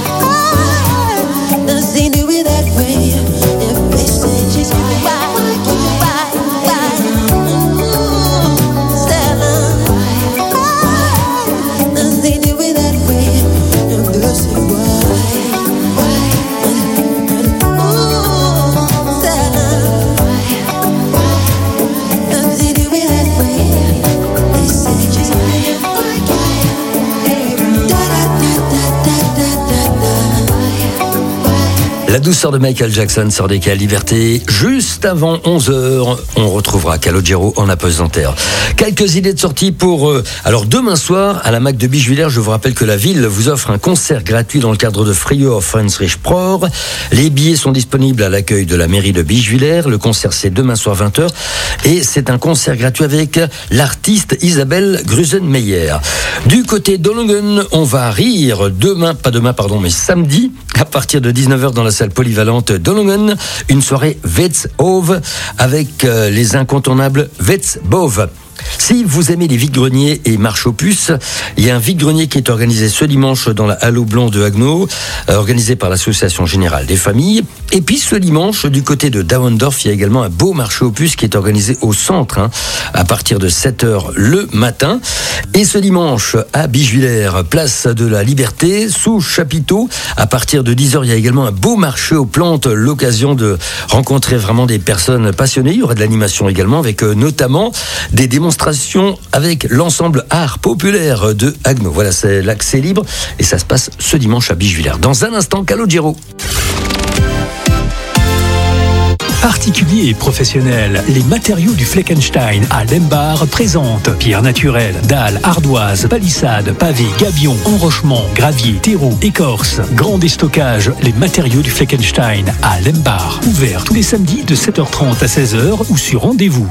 Speaker 4: why, does he do it that way? If they say why, why, why, ooh, tell them why, does he do it that way? If they say why, why, ooh, tell them why, does he do it that way? They say just why, da da da da da da da.
Speaker 1: La douceur de Michael Jackson sur D K L Liberté. Juste avant onze heures, on retrouvera Calogero en apesanteur. Quelques idées de sortie pour... Euh, alors demain soir, à la Mac de Bischwiller, je vous rappelle que la ville vous offre un concert gratuit dans le cadre de Frio Friedrich Pror. Les billets sont disponibles à l'accueil de la mairie de Bischwiller. Le concert, c'est demain soir vingt heures. Et c'est un concert gratuit avec l'artiste Isabelle Grusenmeyer. Du côté d'Olungen, on va rire demain, pas demain, pardon, mais samedi, à partir de dix-neuf heures dans la salle polyvalente d'Olungen, une soirée Wetzhove avec euh, les incontournables Wetzbove. Si vous aimez les vides-greniers et marche aux puces, il y a un vide-grenier qui est organisé ce dimanche dans la Halle au Blanc de Haguenau, euh, organisé par l'Association Générale des Familles. Et puis ce dimanche, du côté de Dauendorf, il y a également un beau marché aux puces qui est organisé au centre, hein, à partir de sept heures le matin. Et ce dimanche, à Bichevillers, place de la Liberté, sous chapiteau, à partir de dix heures, il y a également un beau marché aux plantes, l'occasion de rencontrer vraiment des personnes passionnées. Il y aura de l'animation également, avec euh, notamment des démonstrations avec l'ensemble art populaire de Agno. Voilà, c'est l'accès libre et ça se passe ce dimanche à Bichevillers. Dans un instant, Calogero.
Speaker 7: Particuliers et professionnels, les matériaux du Fleckenstein à Lembar présentent pierre naturelle, dalles, ardoises, palissades, pavés, gabions, enrochements, gravier, terreau, écorce, grand déstockage, les matériaux du Fleckenstein à Lembar. Ouvert tous les samedis de sept heures trente à seize heures ou sur rendez-vous.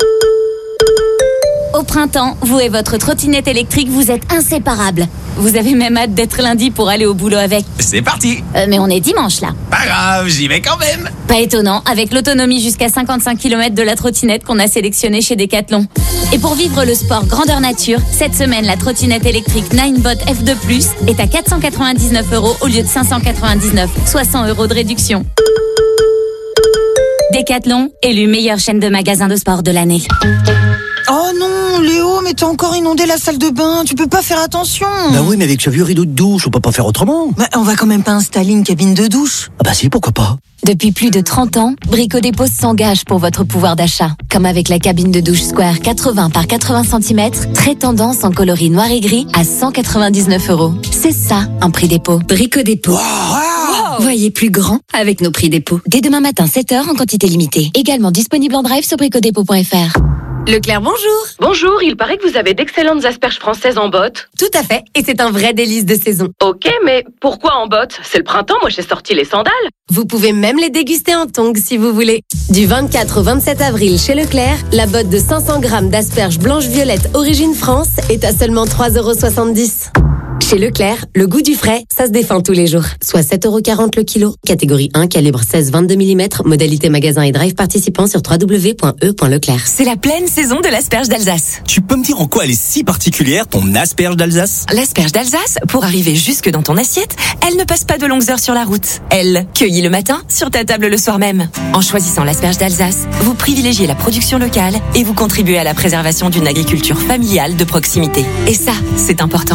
Speaker 12: Au printemps, vous et votre trottinette électrique, vous êtes inséparables. Vous avez même hâte d'être lundi pour aller au boulot avec.
Speaker 8: C'est parti.
Speaker 12: Euh, mais on est dimanche là.
Speaker 8: Pas grave, j'y vais quand même.
Speaker 12: Pas étonnant, avec l'autonomie jusqu'à cinquante-cinq kilomètres de la trottinette qu'on a sélectionnée chez Decathlon. Et pour vivre le sport grandeur nature, cette semaine, la trottinette électrique Ninebot F deux plus est à quatre cent quatre-vingt-dix-neuf euros au lieu de cinq cent quatre-vingt-dix-neuf, soit cent euros de réduction. Decathlon, élu meilleure chaîne de magasins de sport de l'année.
Speaker 9: Oh non, Léo, mais t'as encore inondé la salle de bain, tu peux pas faire attention.
Speaker 10: Bah oui, mais avec ce vieux rideau de douche, on peut pas faire autrement.
Speaker 9: Bah, on va quand même pas installer une cabine de douche.
Speaker 10: Ah bah si, pourquoi pas.
Speaker 2: Depuis plus de trente ans, Brico Dépôt s'engage pour votre pouvoir d'achat. Comme avec la cabine de douche Square quatre-vingts par quatre-vingts centimètres, très tendance en coloris noir et gris à cent quatre-vingt-dix-neuf euros. C'est ça, un prix dépôt. Brico Dépôt.
Speaker 9: Wow.
Speaker 2: Voyez plus grand avec nos prix dépôt. Dès demain matin, sept heures en quantité limitée. Également disponible en drive sur bricodépôt point f r.
Speaker 21: Leclerc, bonjour.
Speaker 11: Bonjour, il paraît que vous avez d'excellentes asperges françaises en botte.
Speaker 21: Tout à fait, et c'est un vrai délice de saison.
Speaker 11: Ok, mais pourquoi en botte? C'est le printemps, moi j'ai sorti les sandales.
Speaker 21: Vous pouvez même les déguster en tongs si vous voulez.
Speaker 13: Du vingt-quatre au vingt-sept avril chez Leclerc, la botte de cinq cents grammes d'asperges blanches-violettes origine France est à seulement trois euros soixante-dix. Chez Leclerc, le goût du frais, ça se défend tous les jours. Soit sept euros quarante le kilo. Catégorie un, calibre seize vingt-deux millimètres. Modalité magasin et drive participant sur w w w point e point leclerc.
Speaker 21: C'est la pleine saison de l'asperge d'Alsace.
Speaker 8: Tu peux me dire en quoi elle est si particulière, ton asperge d'Alsace?
Speaker 21: L'asperge d'Alsace, pour arriver jusque dans ton assiette, elle ne passe pas de longues heures sur la route. Elle, cueillie le matin, sur ta table le soir même. En choisissant l'asperge d'Alsace, vous privilégiez la production locale et vous contribuez à la préservation d'une agriculture familiale de proximité. Et ça, c'est important.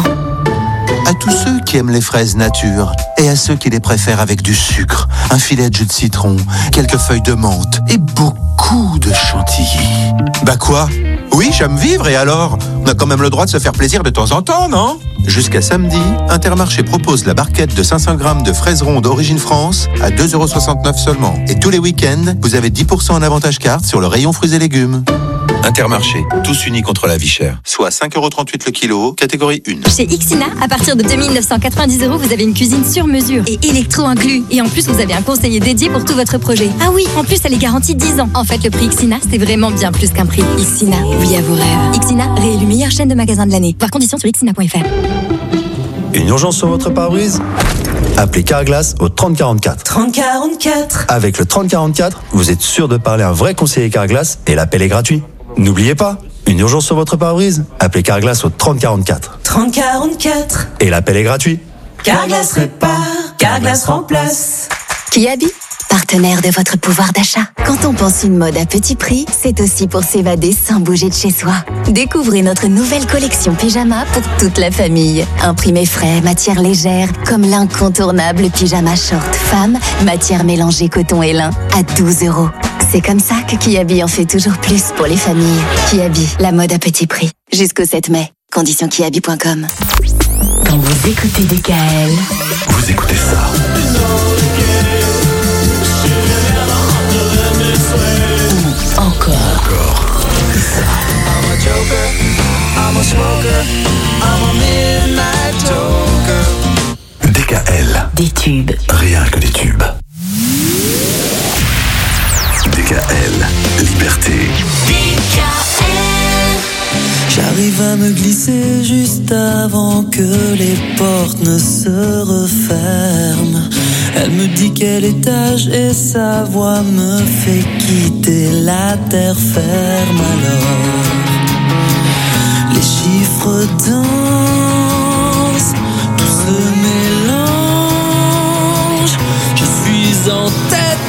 Speaker 14: À tous ceux qui aiment les fraises nature et à ceux qui les préfèrent avec du sucre, un filet de jus de citron, quelques feuilles de menthe et beaucoup de chantilly. Bah quoi? Oui, j'aime vivre et alors? On a quand même le droit de se faire plaisir de temps en temps, non? Jusqu'à samedi, Intermarché propose la barquette de cinq cents grammes de fraises rondes Origine France à deux euros soixante-neuf seulement. Et tous les week-ends, vous avez dix pour cent en avantage carte sur le rayon fruits et légumes. Intermarché, tous unis contre la vie chère. Soit cinq euros trente-huit le kilo, catégorie un.
Speaker 27: Chez Ixina, à partir de deux mille neuf cent quatre-vingt-dix euros, vous avez une cuisine sur mesure et électro inclus. Et en plus, vous avez un conseiller dédié pour tout votre projet. Ah oui, en plus, elle est garantie dix ans. En fait, le prix Ixina, c'est vraiment bien plus qu'un prix. Ixina, oui à vos rêves. Ixina, réélu meilleure chaîne de magasins de l'année. Voir conditions sur ixina point f r.
Speaker 15: Une urgence sur votre pare-brise? Appelez Carglass au trente quarante-quatre.
Speaker 9: trente quarante-quatre.
Speaker 15: Avec le trente quarante-quatre, vous êtes sûr de parler à un vrai conseiller Carglass et l'appel est gratuit. N'oubliez pas, une urgence sur votre pare-brise? Appelez Carglass au trente quarante-quatre.
Speaker 9: trente quarante-quatre.
Speaker 15: Et l'appel est gratuit.
Speaker 9: Carglass répare, Carglass remplace.
Speaker 16: Kiabi, partenaire de votre pouvoir d'achat. Quand on pense une mode à petit prix, c'est aussi pour s'évader sans bouger de chez soi. Découvrez notre nouvelle collection pyjama pour toute la famille. Imprimé frais, matière légère, comme l'incontournable pyjama short femme, matière mélangée coton et lin, à douze euros. C'est comme ça que Kiabi en fait toujours plus pour les familles. Kiabi, la mode à petit prix. Jusqu'au sept mai. Conditions kiabi point com.
Speaker 25: Quand vous écoutez D K L,
Speaker 3: vous écoutez ça.
Speaker 25: Ou encore.
Speaker 3: Encore.
Speaker 18: I'm a joker, I'm a smoker, I'm a midnight toker.
Speaker 3: D K L.
Speaker 25: Des tubes.
Speaker 3: Rien que des tubes. D K L. Liberté.
Speaker 18: D K L. J'arrive à me glisser juste avant que les portes ne se referment. Elle me dit quel étage et sa voix me fait quitter la terre ferme. Alors les chiffres dansent, tout se mélange. Je suis en tête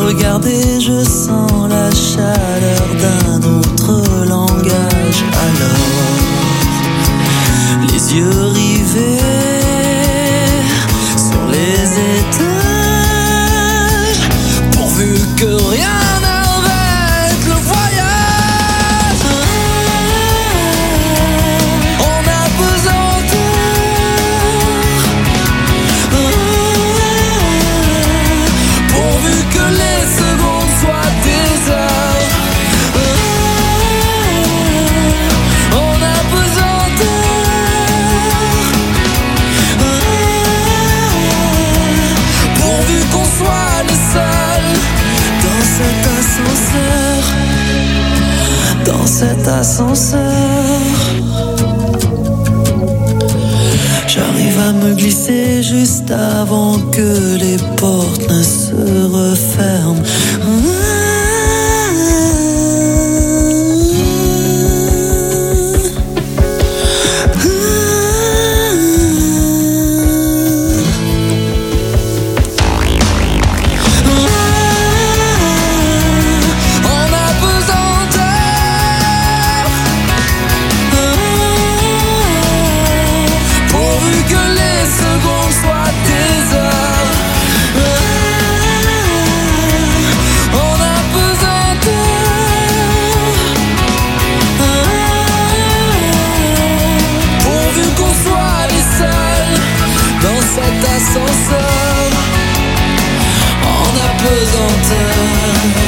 Speaker 18: regarder, je sens la chaleur d'un autre langage. Alors, les yeux rivés sur les étages, pourvu que rien n'arrête le voyage. On a besoin pourvu que les secondes soient des heures. On a besoin d'heures, pourvu qu'on soit les seuls dans cet ascenseur, dans cet ascenseur. J'arrive à me glisser juste avant que les portes ne se referment.